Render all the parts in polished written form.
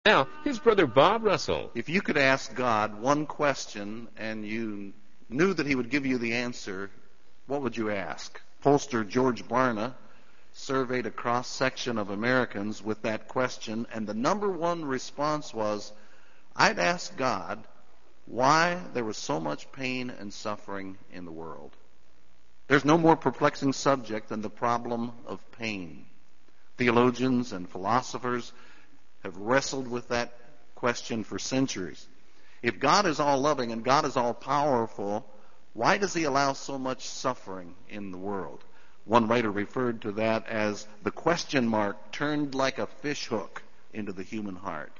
Now, here's Brother Bob Russell. If you could ask God one question and you knew that he would give you the answer, what would you ask? Pollster George Barna surveyed a cross-section of Americans with that question, and the number one response was, I'd ask God why there was so much pain and suffering in the world. There's no more perplexing subject than the problem of pain. Theologians and philosophers have wrestled with that question for centuries. If God is all-loving and God is all-powerful, why does he allow so much suffering in the world? One writer referred to that as the question mark turned like a fish hook into the human heart.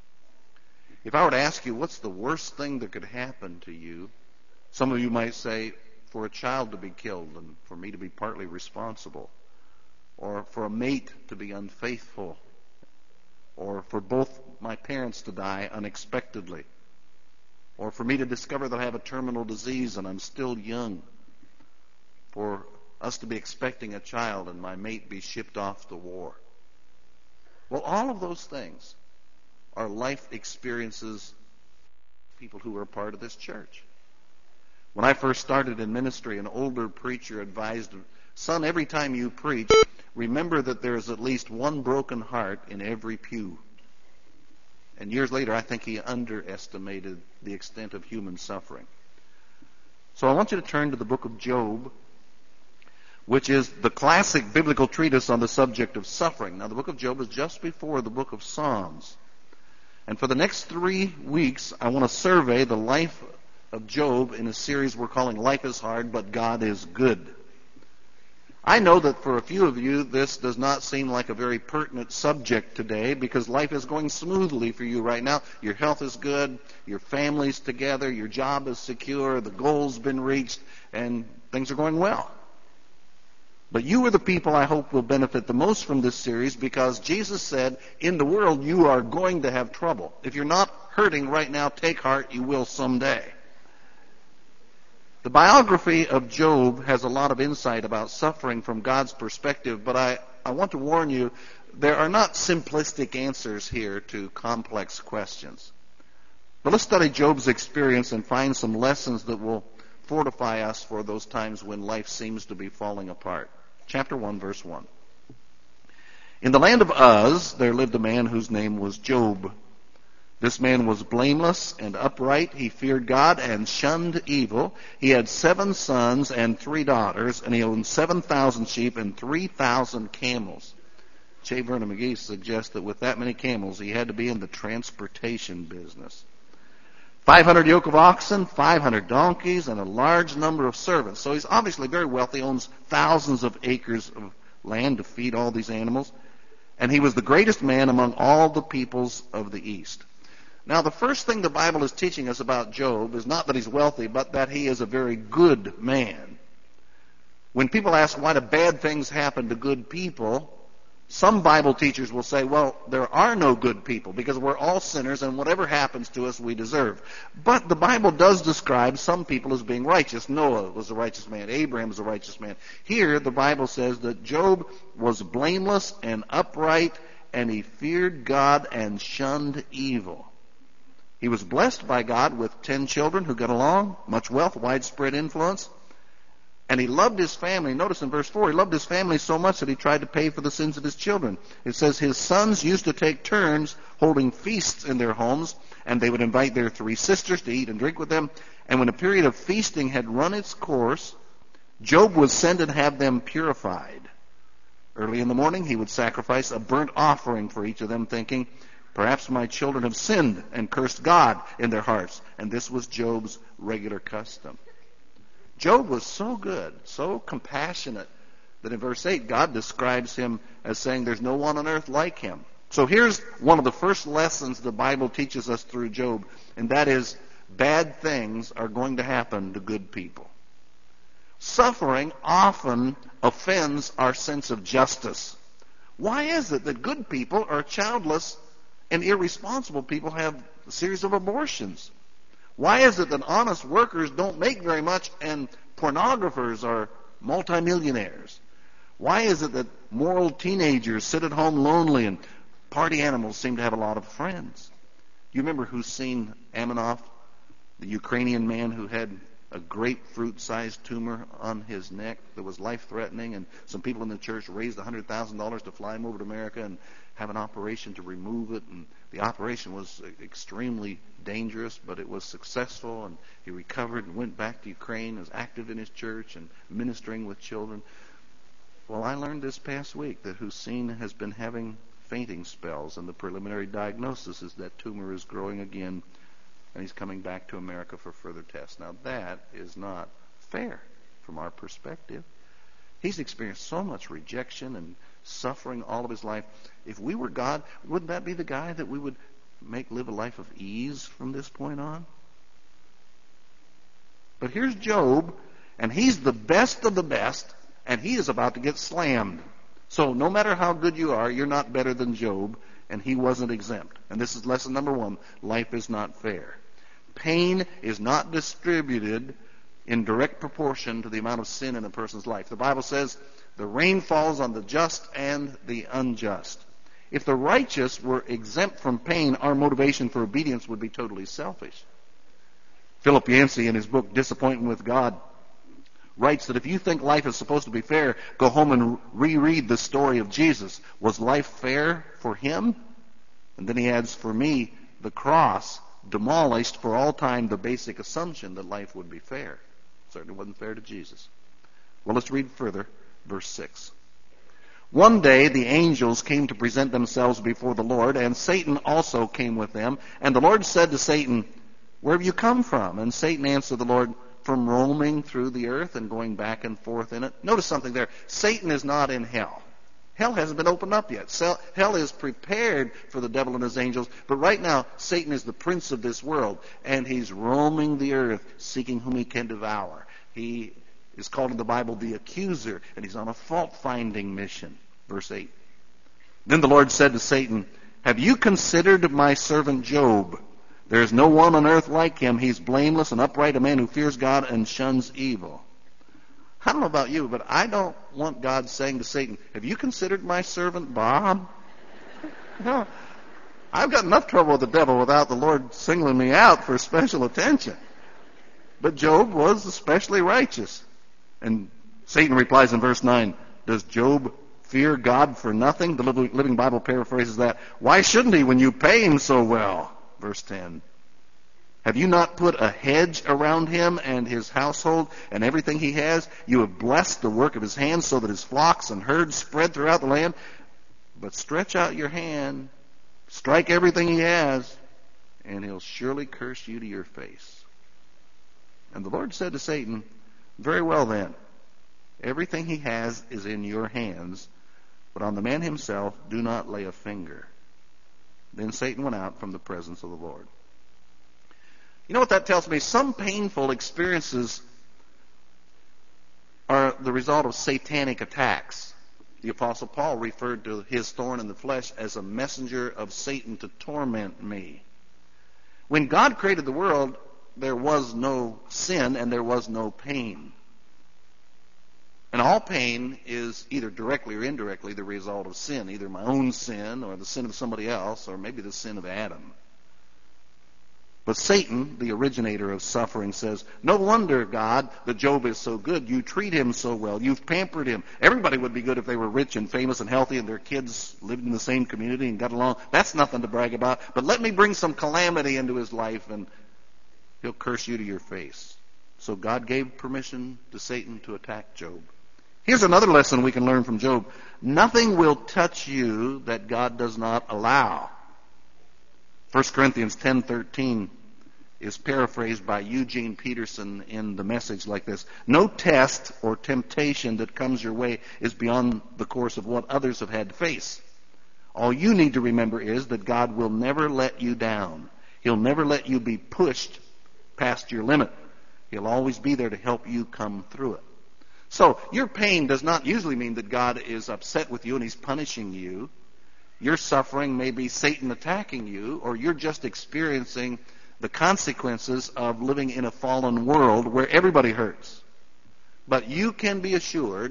If I were to ask you, what's the worst thing that could happen to you? Some of you might say, for a child to be killed and for me to be partly responsible, or for a mate to be unfaithful, or for both my parents to die unexpectedly, or for me to discover that I have a terminal disease and I'm still young, for us to be expecting a child and my mate be shipped off to war. Well, all of those things are life experiences of people who are part of this church. When I first started in ministry, an older preacher advised, son, every time you preach, remember that there is at least one broken heart in every pew. And years later, I think he underestimated the extent of human suffering. So I want you to turn to the book of Job, which is the classic biblical treatise on the subject of suffering. Now, the book of Job is just before the book of Psalms. And for the next 3 weeks, I want to survey the life of Job in a series we're calling Life is Hard, but God is Good. I know that for a few of you, this does not seem like a very pertinent subject today because life is going smoothly for you right now. Your health is good, your family's together, your job is secure, the goal's been reached, and things are going well. But you are the people I hope will benefit the most from this series because Jesus said, in the world you are going to have trouble. If you're not hurting right now, take heart, you will someday. The biography of Job has a lot of insight about suffering from God's perspective, but I want to warn you, there are not simplistic answers here to complex questions. But let's study Job's experience and find some lessons that will fortify us for those times when life seems to be falling apart. Chapter 1, verse 1. In the land of Uz, there lived a man whose name was Job. This man was blameless and upright. He feared God and shunned evil. He had 7 sons and 3 daughters, and he owned 7,000 sheep and 3,000 camels. J. Vernon McGee suggests that with that many camels, he had to be in the transportation business. 500 yoke of oxen, 500 donkeys, and a large number of servants. So he's obviously very wealthy, owns thousands of acres of land to feed all these animals. And he was the greatest man among all the peoples of the East. Now, the first thing the Bible is teaching us about Job is not that he's wealthy, but that he is a very good man. When people ask why do bad things happen to good people, some Bible teachers will say, well, there are no good people because we're all sinners and whatever happens to us we deserve. But the Bible does describe some people as being righteous. Noah was a righteous man. Abraham was a righteous man. Here, the Bible says that Job was blameless and upright, and he feared God and shunned evil. He was blessed by God with 10 children who got along, much wealth, widespread influence. And he loved his family. Notice in verse 4, he loved his family so much that he tried to pay for the sins of his children. It says his sons used to take turns holding feasts in their homes, and they would invite their 3 sisters to eat and drink with them. And when a period of feasting had run its course, Job would send and have them purified. Early in the morning, he would sacrifice a burnt offering for each of them, thinking, perhaps my children have sinned and cursed God in their hearts. And this was Job's regular custom. Job was so good, so compassionate, that in verse 8, God describes him as saying there's no one on earth like him. So here's one of the first lessons the Bible teaches us through Job, and that is bad things are going to happen to good people. Suffering often offends our sense of justice. Why is it that good people are childless and irresponsible people have a series of abortions? Why is it that honest workers don't make very much and pornographers are multimillionaires? Why is it that moral teenagers sit at home lonely and Party animals seem to have a lot of friends. You remember Hussein Amanov, the Ukrainian man who had a grapefruit-sized tumor on his neck that was life-threatening, and some people in the church raised $100,000 to fly him over to America and have an operation to remove it. And the operation was extremely dangerous, but it was successful, and he recovered and went back to Ukraine, was active in his church and ministering with children. Well, I learned this past week that Hussein has been having fainting spells, and the preliminary diagnosis is that tumor is growing again, and he's coming back to America for further tests. Now, that is not fair from our perspective. He's experienced so much rejection and suffering all of his life. If we were God, wouldn't that be the guy that we would make live a life of ease from this point on? But here's Job, and he's the best of the best, and he is about to get slammed. So no matter how good you are, you're not better than Job, and he wasn't exempt. And this is lesson number 1. Life is not fair. Pain is not distributed in direct proportion to the amount of sin in a person's life. The Bible says the rain falls on the just and the unjust. If the righteous were exempt from pain, our motivation for obedience would be totally selfish. Philip Yancey, in his book Disappointment with God, writes that if you think life is supposed to be fair, go home and reread the story of Jesus. Was life fair for him? And then he adds, for me, the cross demolished for all time the basic assumption that life would be fair. Certainly wasn't fair to Jesus. Well, let's read further. Verse 6. One day the angels came to present themselves before the Lord, and Satan also came with them. And the Lord said to Satan, where have you come from? And Satan answered the Lord, from roaming through the earth and going back and forth in it. Notice something there. Satan is not in hell. Hell hasn't been opened up yet. Hell is prepared for the devil and his angels. But right now, Satan is the prince of this world, and he's roaming the earth, seeking whom he can devour. He is called in the Bible the accuser, and he's on a fault-finding mission. Verse 8. Then the Lord said to Satan, have you considered my servant Job? There is no one on earth like him. He's blameless and upright, a man who fears God and shuns evil. I don't know about you, but I don't want God saying to Satan, have you considered my servant Bob? No. I've got enough trouble with the devil without the Lord singling me out for special attention. But Job was especially righteous. And Satan replies in verse 9, does Job fear God for nothing? The Living Bible paraphrases that. Why shouldn't he when you pay him so well? Verse 10. Have you not put a hedge around him and his household and everything he has? You have blessed the work of his hands so that his flocks and herds spread throughout the land. But stretch out your hand, strike everything he has, and he'll surely curse you to your face. And the Lord said to Satan, very well then, everything he has is in your hands, but on the man himself do not lay a finger. Then Satan went out from the presence of the Lord. You know what that tells me? Some painful experiences are the result of satanic attacks. The Apostle Paul referred to his thorn in the flesh as a messenger of Satan to torment me. When God created the world, there was no sin and there was no pain. And all pain is either directly or indirectly the result of sin, either my own sin or the sin of somebody else or maybe the sin of Adam. But Satan, the originator of suffering, says, no wonder, God, that Job is so good. You treat him so well. You've pampered him. Everybody would be good if they were rich and famous and healthy and their kids lived in the same community and got along. That's nothing to brag about. But let me bring some calamity into his life and he'll curse you to your face. So God gave permission to Satan to attack Job. Here's another lesson we can learn from Job. Nothing will touch you that God does not allow. 1 Corinthians 10:13 is paraphrased by Eugene Peterson in the Message like this. No test or temptation that comes your way is beyond the course of what others have had to face. All you need to remember is that God will never let you down. He'll never let you be pushed past your limit. He'll always be there to help you come through it. So your pain does not usually mean that God is upset with you and he's punishing you. Your suffering may be Satan attacking you, or you're just experiencing the consequences of living in a fallen world where everybody hurts. But you can be assured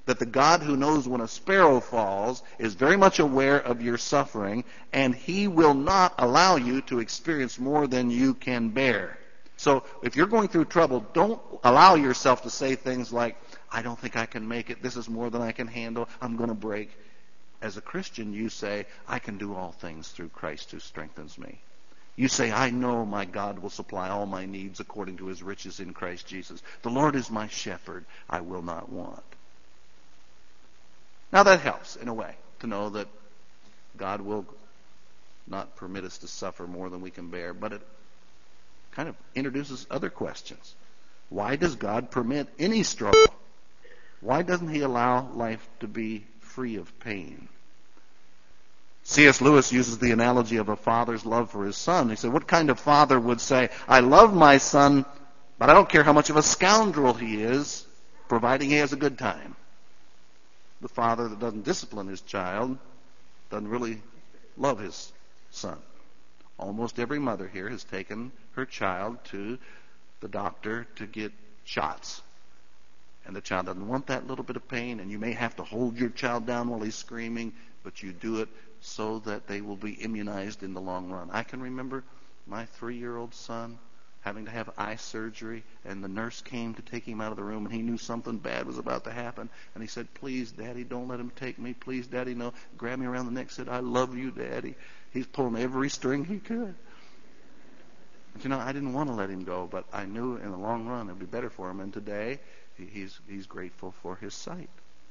that the God who knows when a sparrow falls is very much aware of your suffering, and He will not allow you to experience more than you can bear. So if you're going through trouble, don't allow yourself to say things like, I don't think I can make it. This is more than I can handle. I'm going to break. As a Christian, you say, I can do all things through Christ who strengthens me. You say, I know my God will supply all my needs according to His riches in Christ Jesus. The Lord is my shepherd. I will not want. Now that helps, in a way, to know that God will not permit us to suffer more than we can bear. But it kind of introduces other questions. Why does God permit any struggle? Why doesn't He allow life to be free of pain? C.S. Lewis uses the analogy of a father's love for his son. He said, what kind of father would say, I love my son, but I don't care how much of a scoundrel he is, providing he has a good time? The father that doesn't discipline his child doesn't really love his son. Almost every mother here has taken her child to the doctor to get shots. And the child doesn't want that little bit of pain, and you may have to hold your child down while he's screaming, but you do it so that they will be immunized in the long run. I can remember my 3-year-old son having to have eye surgery, and the nurse came to take him out of the room, and he knew something bad was about to happen, and he said, please, Daddy, don't let him take me. Please, Daddy, no. Grabbed me around the neck, said, I love you, Daddy. He's pulling every string he could. But you know, I didn't want to let him go, but I knew in the long run it would be better for him, and today he's grateful for his sight.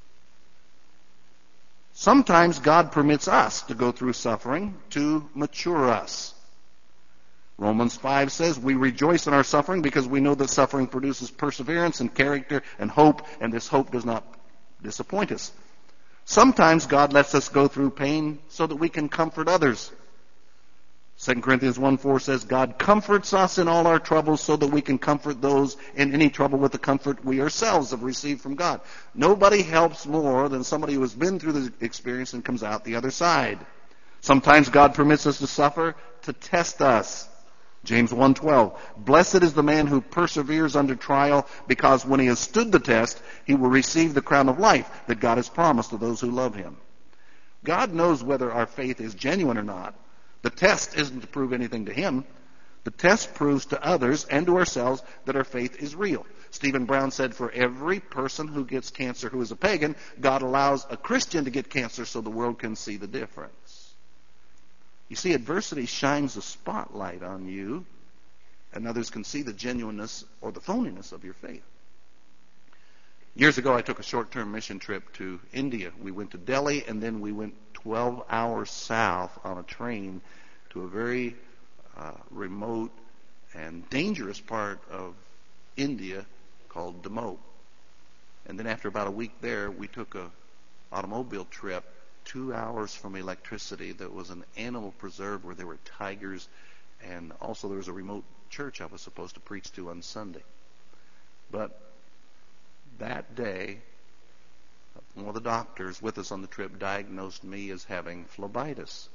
Sometimes God permits us to go through suffering to mature us. Romans 5 says, we rejoice in our suffering because we know that suffering produces perseverance and character and hope, and this hope does not disappoint us. Sometimes God lets us go through pain so that we can comfort others. 2 Corinthians 1:4 says, God comforts us in all our troubles so that we can comfort those in any trouble with the comfort we ourselves have received from God. Nobody helps more than somebody who has been through the experience and comes out the other side. Sometimes God permits us to suffer to test us. James 1:12, blessed is the man who perseveres under trial, because when he has stood the test, he will receive the crown of life that God has promised to those who love Him. God knows whether our faith is genuine or not. The test isn't to prove anything to Him. The test proves to others and to ourselves that our faith is real. Stephen Brown said, for every person who gets cancer who is a pagan, God allows a Christian to get cancer so the world can see the difference. You see, adversity shines a spotlight on you, and others can see the genuineness or the phoniness of your faith. Years ago, I took a short-term mission trip to India. We went to Delhi, and then we went 12 hours south on a train to a very remote and dangerous part of India called Damoh. And then after about a week there, we took an automobile trip 2 hours from electricity that was an animal preserve where there were tigers, and also there was a remote church I was supposed to preach to on Sunday. But that day, one of the doctors with us on the trip diagnosed me as having phlebitis.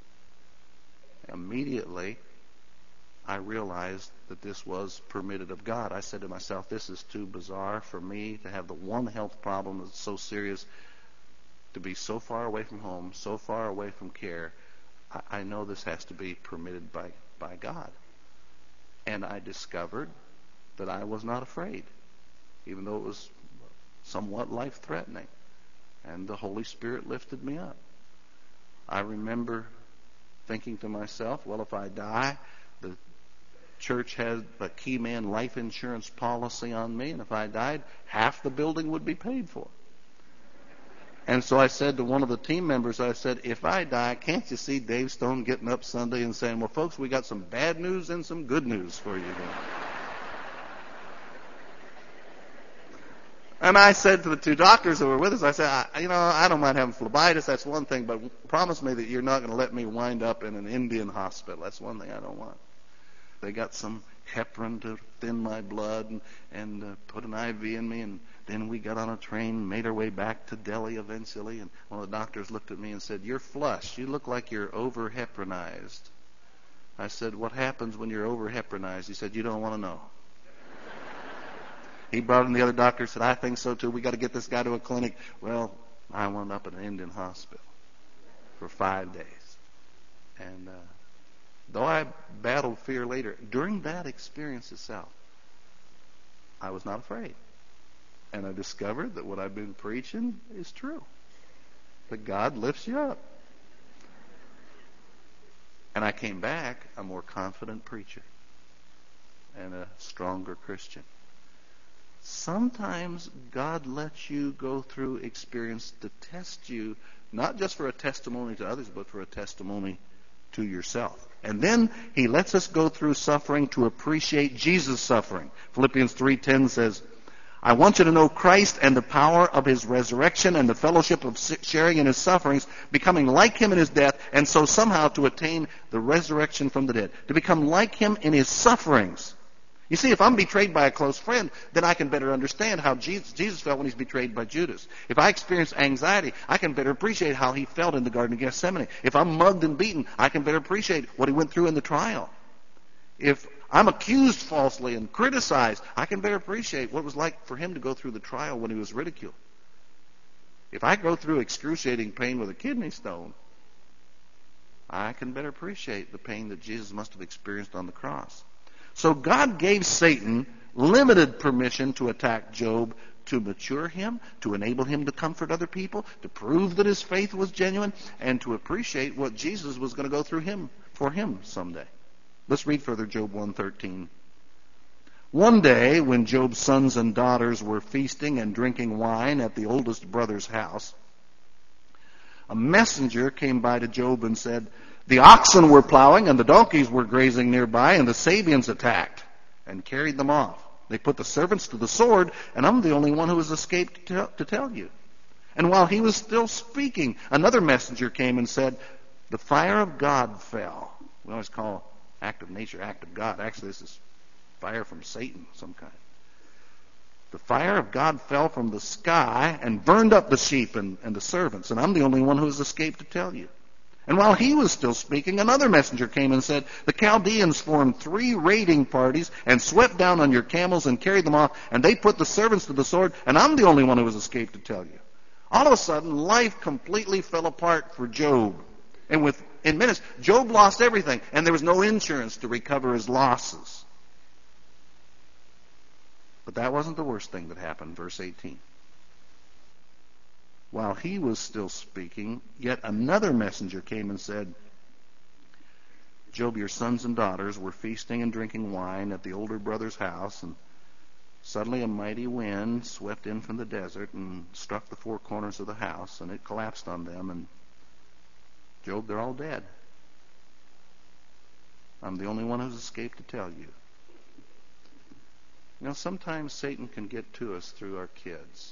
Immediately, I realized that this was permitted of God. I said to myself, this is too bizarre for me to have the one health problem that's so serious, to be so far away from home, so far away from care. I know this has to be permitted by God. And I discovered that I was not afraid, even though it was somewhat life-threatening. And the Holy Spirit lifted me up. I remember thinking to myself, well, if I die, the church has a key man life insurance policy on me, and if I died, half the building would be paid for. And so I said to one of the team members, I said, if I die, can't you see Dave Stone getting up Sunday and saying, well, folks, we got some bad news and some good news for you today. And I said to the two doctors that were with us, I said, I don't mind having phlebitis, that's one thing, but promise me that you're not going to let me wind up in an Indian hospital. That's one thing I don't want. They got some heparin to thin my blood and put an IV in me, and then we got on a train, made our way back to Delhi eventually, and one of the doctors looked at me and said, you're flush. You look like you're over-heparinized. I said, what happens when you're over-heparinized? He said, you don't want to know. He brought in the other doctor, said, I think so too. We got to get this guy to a clinic. Well, I wound up in an Indian hospital for 5 days. And though I battled fear later, during that experience itself, I was not afraid. And I discovered that what I've been preaching is true. That God lifts you up. And I came back a more confident preacher and a stronger Christian. Sometimes God lets you go through experience to test you, not just for a testimony to others, but for a testimony to yourself. And then He lets us go through suffering to appreciate Jesus' suffering. Philippians 3:10 says, I want you to know Christ and the power of His resurrection and the fellowship of sharing in His sufferings, becoming like Him in His death, and so somehow to attain the resurrection from the dead. To become like Him in His sufferings. You see, if I'm betrayed by a close friend, then I can better understand how Jesus felt when He's betrayed by Judas. If I experience anxiety, I can better appreciate how He felt in the Garden of Gethsemane. If I'm mugged and beaten, I can better appreciate what He went through in the trial. If I'm accused falsely and criticized, I can better appreciate what it was like for Him to go through the trial when He was ridiculed. If I go through excruciating pain with a kidney stone, I can better appreciate the pain that Jesus must have experienced on the cross. So God gave Satan limited permission to attack Job to mature him, to enable him to comfort other people, to prove that his faith was genuine, and to appreciate what Jesus was going to go through for him someday. Let's read further Job 1:13. One day, when Job's sons and daughters were feasting and drinking wine at the oldest brother's house, a messenger came by to Job and said, the oxen were plowing and the donkeys were grazing nearby, and the Sabians attacked and carried them off. They put the servants to the sword, and I'm the only one who has escaped to tell you. And while he was still speaking, another messenger came and said, the fire of God fell. We always call act of nature act of God. Actually, this is fire from Satan, some kind. The fire of God fell from the sky and burned up the sheep and the servants, and I'm the only one who has escaped to tell you. And while he was still speaking, another messenger came and said, the Chaldeans formed 3 raiding parties and swept down on your camels and carried them off, and they put the servants to the sword, and I'm the only one who has escaped to tell you. All of a sudden, life completely fell apart for Job. And in minutes, Job lost everything, and there was no insurance to recover his losses. But that wasn't the worst thing that happened. Verse 18. While he was still speaking, yet another messenger came and said, Job, your sons and daughters were feasting and drinking wine at the older brother's house, and suddenly a mighty wind swept in from the desert and struck the 4 corners of the house, and it collapsed on them, and Job, they're all dead. I'm the only one who's escaped to tell you. You know, sometimes Satan can get to us through our kids.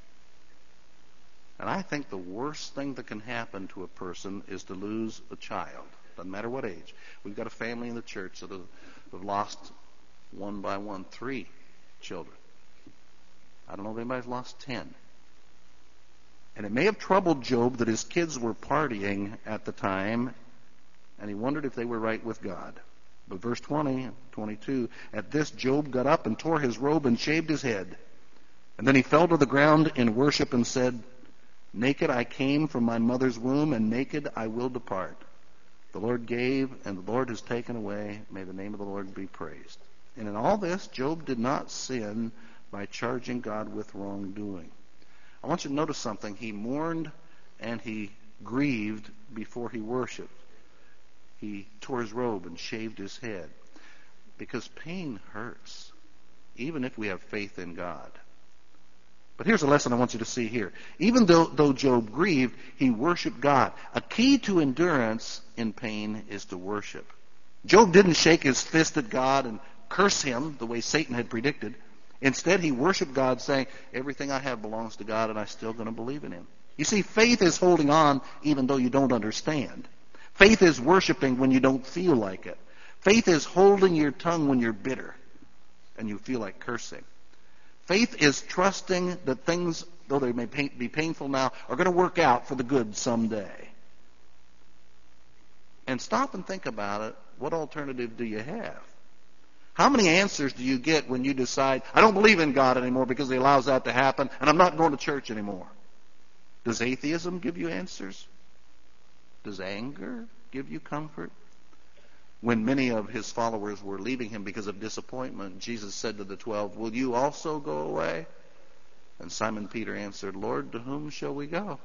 And I think the worst thing that can happen to a person is to lose a child. Doesn't matter what age. We've got a family in the church that have lost one by one 3 children. I don't know if anybody's lost 10. And it may have troubled Job that his kids were partying at the time, and he wondered if they were right with God. But verse 20, 22, at this Job got up and tore his robe and shaved his head. And then he fell to the ground in worship and said, naked I came from my mother's womb, and naked I will depart. The Lord gave, and the Lord has taken away. May the name of the Lord be praised. And in all this, Job did not sin by charging God with wrongdoing. I want you to notice something. He mourned and he grieved before he worshiped. He tore his robe and shaved his head. Because pain hurts, even if we have faith in God. But here's a lesson I want you to see here. Even though Job grieved, he worshiped God. A key to endurance in pain is to worship. Job didn't shake his fist at God and curse him the way Satan had predicted. Instead, he worshiped God, saying, everything I have belongs to God, and I'm still going to believe in him. You see, faith is holding on even though you don't understand. Faith is worshiping when you don't feel like it. Faith is holding your tongue when you're bitter and you feel like cursing. Faith is trusting that things, though they may be painful now, are going to work out for the good someday. And stop and think about it. What alternative do you have? How many answers do you get when you decide, I don't believe in God anymore because He allows that to happen, and I'm not going to church anymore? Does atheism give you answers? Does anger give you comfort? When many of His followers were leaving Him because of disappointment, Jesus said to the 12, will you also go away? And Simon Peter answered, Lord, to whom shall we go?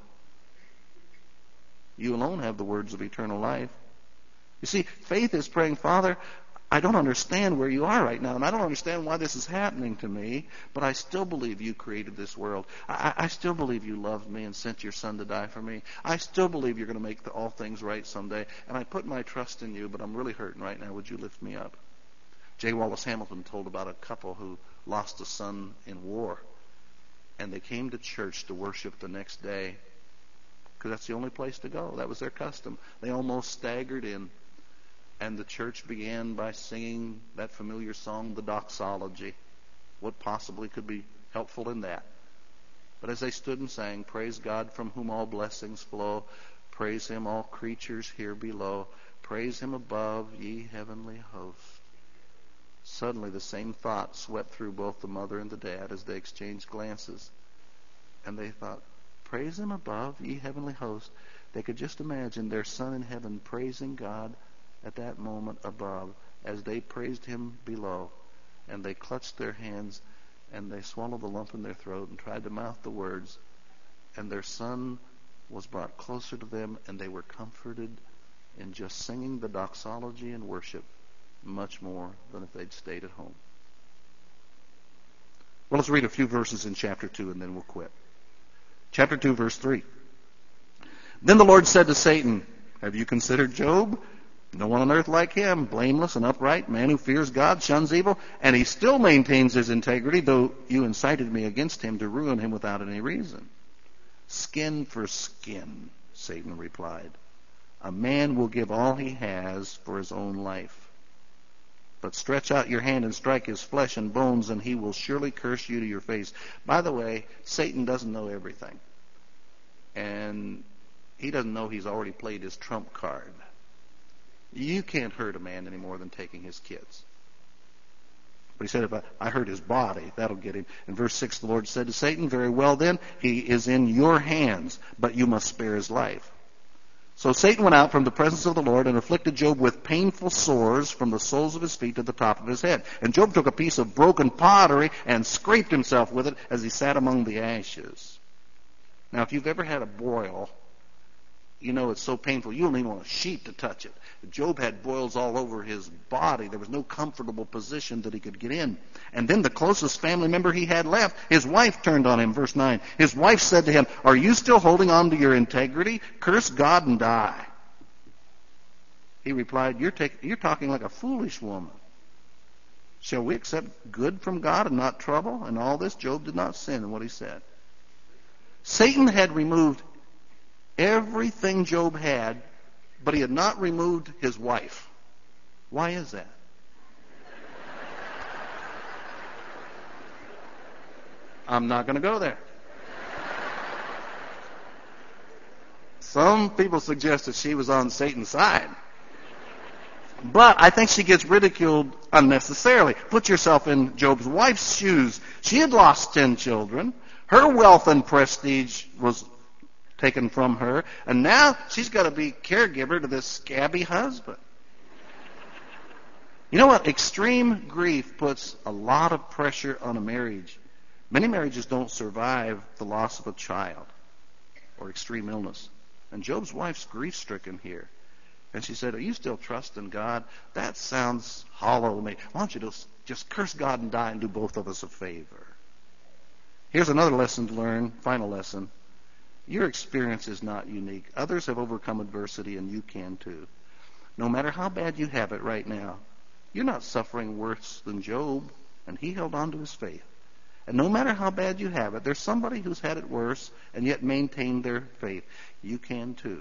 You alone have the words of eternal life. You see, faith is praying, Father, I don't understand where you are right now, and I don't understand why this is happening to me, but I still believe you created this world. I still believe you loved me and sent your Son to die for me. I still believe you're going to make all things right someday, and I put my trust in you, but I'm really hurting right now. Would you lift me up? J. Wallace Hamilton told about a couple who lost a son in war, and they came to church to worship the next day because that's the only place to go. That was their custom. They almost staggered in. And the church began by singing that familiar song, the doxology. What possibly could be helpful in that? But as they stood and sang, praise God from whom all blessings flow. Praise Him, all creatures here below. Praise Him above, ye heavenly host. Suddenly the same thought swept through both the mother and the dad as they exchanged glances. And they thought, praise Him above, ye heavenly host. They could just imagine their son in heaven praising God at that moment above as they praised Him below. And they clutched their hands and they swallowed the lump in their throat and tried to mouth the words. And their son was brought closer to them, and they were comforted in just singing the doxology and worship much more than if they'd stayed at home. Well, let's read a few verses in chapter 2 and then we'll quit. Chapter 2, verse 3. Then the Lord said to Satan, have you considered Job? No one on earth like him, blameless and upright, man who fears God, shuns evil, and he still maintains his integrity, though you incited me against him to ruin him without any reason. Skin for skin, Satan replied. A man will give all he has for his own life. But stretch out your hand and strike his flesh and bones, and he will surely curse you to your face. By the way, Satan doesn't know everything. And he doesn't know he's already played his trump card. You can't hurt a man any more than taking his kids. But he said, if I hurt his body, that'll get him. In verse 6, the Lord said to Satan, very well then, he is in your hands, but you must spare his life. So Satan went out from the presence of the Lord and afflicted Job with painful sores from the soles of his feet to the top of his head. And Job took a piece of broken pottery and scraped himself with it as he sat among the ashes. Now, if you've ever had a boil, you know it's so painful you don't even want a sheet to touch it. Job had boils all over his body. There was no comfortable position that he could get in. And then the closest family member he had left, his wife turned on him. Verse 9. His wife said to him, are you still holding on to your integrity? Curse God and die. He replied, you're talking like a foolish woman. Shall we accept good from God and not trouble? And all this, Job did not sin in what he said. Satan had removed everything Job had, but he had not removed his wife. Why is that? I'm not going to go there. Some people suggest that she was on Satan's side. But I think she gets ridiculed unnecessarily. Put yourself in Job's wife's shoes. She had lost 10 children. Her wealth and prestige was taken from her, and now she's got to be caregiver to this scabby husband. You know what? Extreme grief puts a lot of pressure on a marriage. Many marriages don't survive the loss of a child or extreme illness. And Job's wife's grief-stricken here. And she said, are you still trusting God? That sounds hollow to me. Why don't you just curse God and die and do both of us a favor? Here's another lesson to learn, final lesson. Your experience is not unique. Others have overcome adversity, and you can too. No matter how bad you have it right now, you're not suffering worse than Job, and he held on to his faith. And no matter how bad you have it, there's somebody who's had it worse and yet maintained their faith. You can too.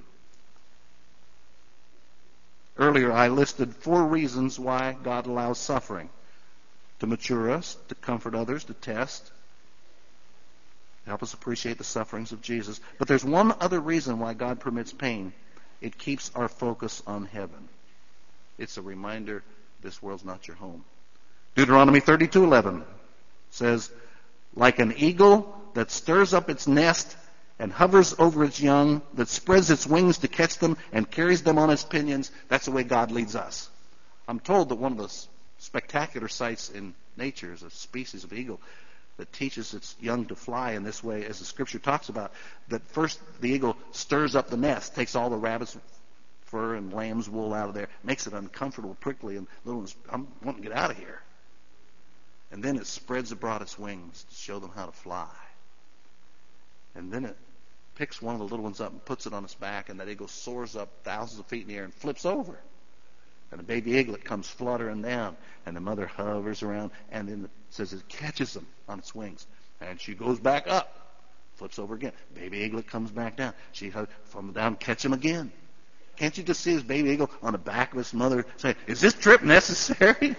Earlier, I listed 4 reasons why God allows suffering. To mature us, to comfort others, to test, help us appreciate the sufferings of Jesus. But there's one other reason why God permits pain. It keeps our focus on heaven. It's a reminder this world's not your home. Deuteronomy 32:11 says, like an eagle that stirs up its nest and hovers over its young, that spreads its wings to catch them and carries them on its pinions, that's the way God leads us. I'm told that one of the spectacular sights in nature is a species of eagle that teaches its young to fly in this way, as the scripture talks about, that first the eagle stirs up the nest, takes all the rabbit's fur and lamb's wool out of there, makes it uncomfortable, prickly, and little ones, I'm wanting to get out of here. And then it spreads abroad its wings to show them how to fly. And then it picks one of the little ones up and puts it on its back, and that eagle soars up thousands of feet in the air and flips over. And the baby eaglet comes fluttering down, and the mother hovers around, and then it says it catches them on its wings. And she goes back up, flips over again. Baby eaglet comes back down. She hovers from down, catch him again. Can't you just see this baby eagle on the back of its mother saying, is this trip necessary?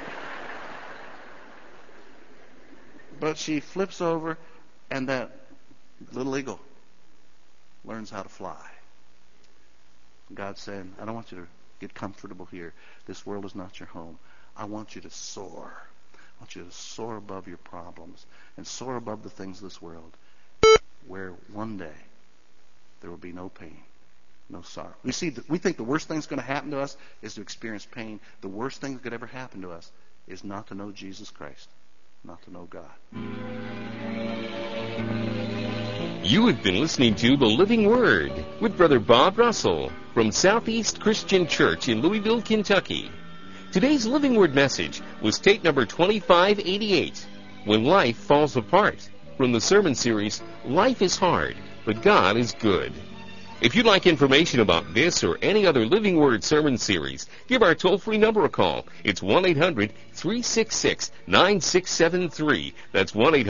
But she flips over, and that little eagle learns how to fly. God's saying, I don't want you to get comfortable here. This world is not your home. I want you to soar. I want you to soar above your problems and soar above the things of this world, where one day there will be no pain, no sorrow. We think the worst thing that's going to happen to us is to experience pain. The worst thing that could ever happen to us is not to know Jesus Christ, not to know God. You have been listening to The Living Word with Brother Bob Russell from Southeast Christian Church in Louisville, Kentucky. Today's Living Word message was tape number 2588, When Life Falls Apart, from the sermon series, Life is Hard, but God is Good. If you'd like information about this or any other Living Word sermon series, give our toll-free number a call. It's 1-800-366-9673. That's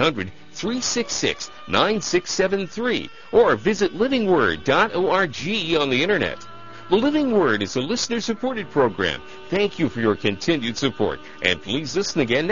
1-800-366-9673. Or visit livingword.org on the Internet. The Living Word is a listener-supported program. Thank you for your continued support, and please listen again